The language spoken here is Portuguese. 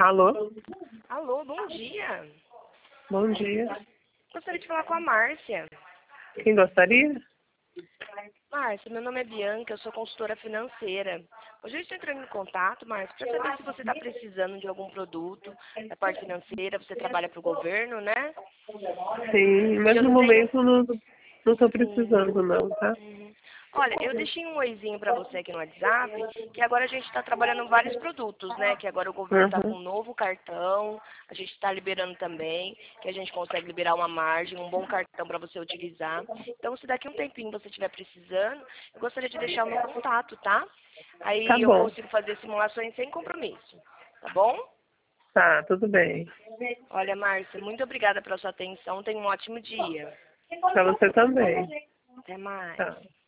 Alô? Alô, bom dia. Bom dia. Gostaria de falar com a Márcia. Quem gostaria? Márcia, meu nome é Bianca, eu sou consultora financeira. Hoje eu estou entrando em contato, Márcia, para saber se você está precisando de algum produto da parte financeira. Você trabalha para o governo, né? Sim, mas Eu no tenho... momento não estou Sim. precisando não, tá? Olha, eu deixei um oizinho para você aqui no WhatsApp, que agora a gente está trabalhando vários produtos, né? Que agora o governo está com Uhum. um novo cartão, a gente está liberando também, que a gente consegue liberar uma margem, um bom cartão para você utilizar. Então, se daqui um tempinho você estiver precisando, eu gostaria de deixar o meu contato, tá? Tá Aí eu bom. consigo fazer simulações sem compromisso, tá bom? Tá, tudo bem. Olha, Márcia, muito obrigada pela sua atenção. Tenha um ótimo dia. Pra você também. Até mais. Tá.